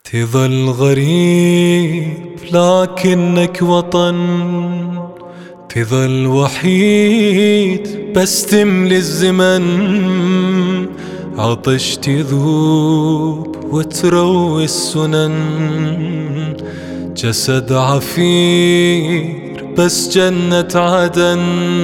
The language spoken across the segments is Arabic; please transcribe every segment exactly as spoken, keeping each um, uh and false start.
تظل غريب لكنك وطن، تظل وحيد بس تملي الزمن، عطش تذوب وتروي السنن، جسد عفير بس جنة عدن.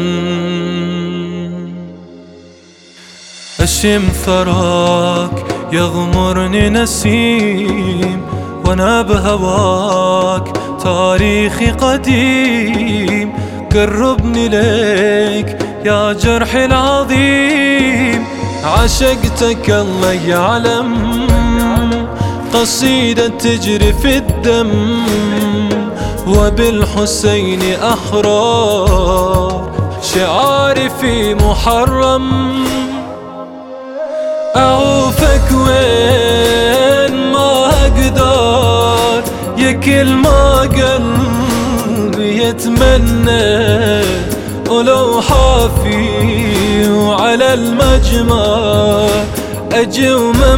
أشم ثراك يغمرني نسيم، وانا بهواك تاريخي قديم، قربني ليك يا جرحي العظيم، عشقتك الله يعلم، قصيدة تجري في الدم، وبالحسين أحرار شعاري في محرم. أعوفك وين ما أقدر، يا كل ما قلبي يتمنى، ولو حافي وعلى المجمع أجي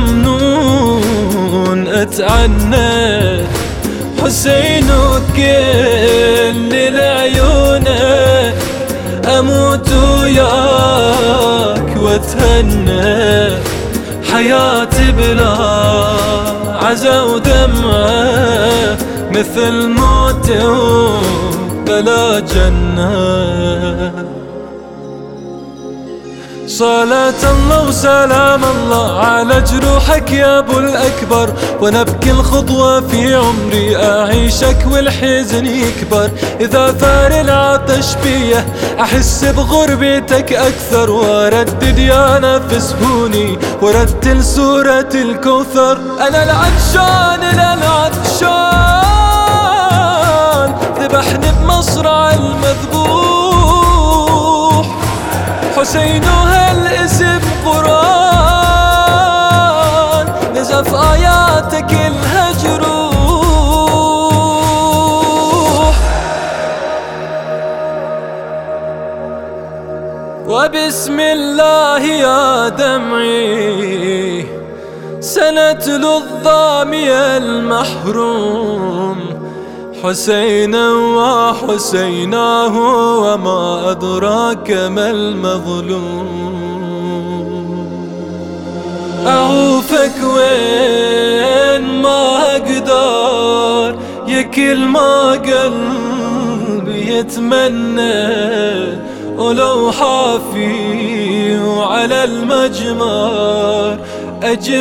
وممنون أتعنى، حسين وكل لعيونك أموت وياك واتهنى، حياتي بلا عزا ودمعة مثل موت بلا جنة. صلاة الله وسلام الله على جروحك يا ابو الاكبر، وانا بكل خطوة في عمري اعيشك والحزن يكبر، اذا ثار العطش بيه احس بغربتك اكثر، واردد يا نفس هوني ورتل سورة الكوثر. انا العطشان العطشان ذبحني بمصرع المذبوح، حسين وهالاسم قرآن نزف آياتك الهجروح، وبسم الله يا دمعي سنتلو الظامي المحروم، حسينا وحسيناه وما أدراك ما المظلوم. أعوفك وين ما أقدر، يا كل ما قلبي يتمنى، ولو حافي وعلى المجمر أجي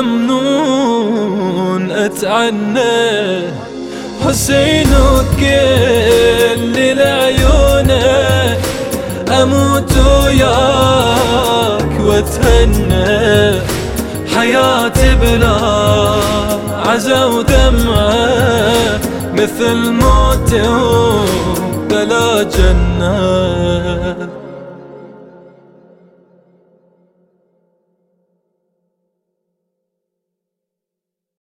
وممنون أتعنى، حسين وكل لعيونك أموت وياك واتهنى، حياتي بلا عزا ودمعة مثل موت بلا جنة.